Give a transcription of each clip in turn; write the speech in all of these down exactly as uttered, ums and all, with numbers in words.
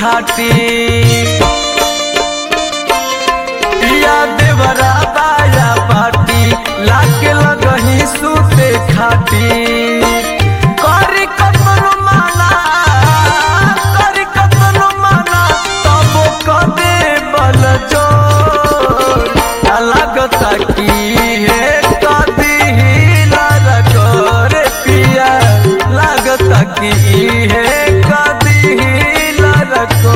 खाटी पिया देवरा बाया पाटी लाके लगही सूते खाटी करी कतनो माना करी कतनो माना तब कदे बल जोर लागता की है कदी हिला कर पिया लागता की है कदी हिला रखो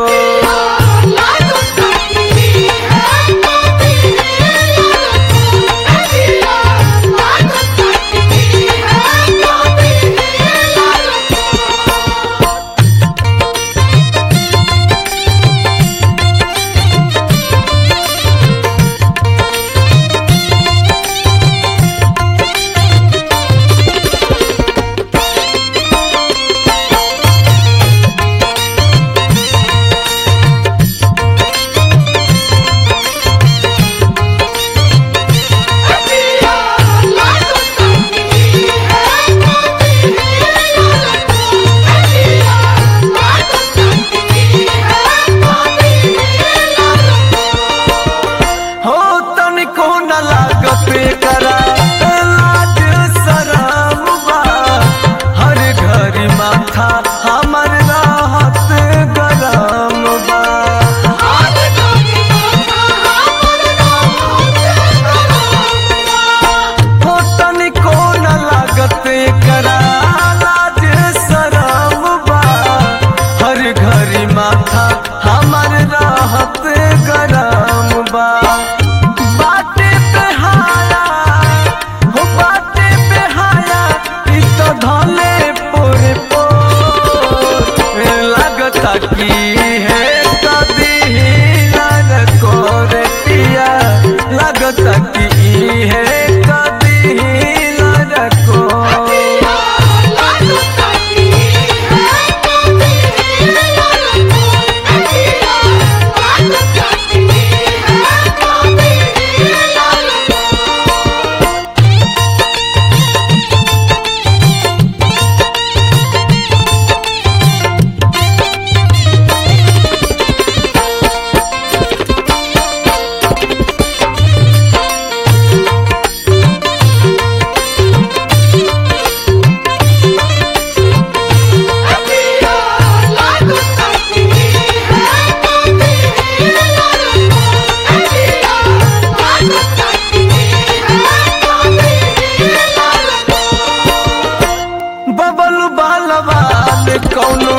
कौनो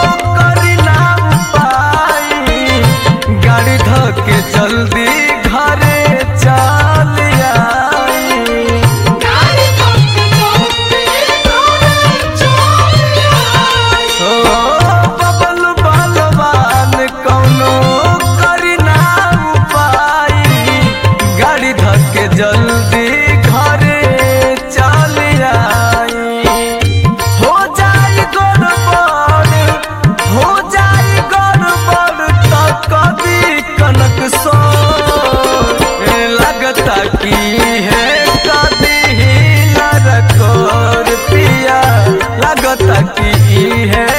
करी ना पाई गाड़ी धके जल्दी घरे चल आई ओ बबल बलवान कौनो करी ना पाई गाड़ी धके जल्दी घरे चल आई हो जाई गड़बड़ हो जाई गड़बड़ तो कभी कनक सो लगता की है कभी हिला रखोर पिया लगता की है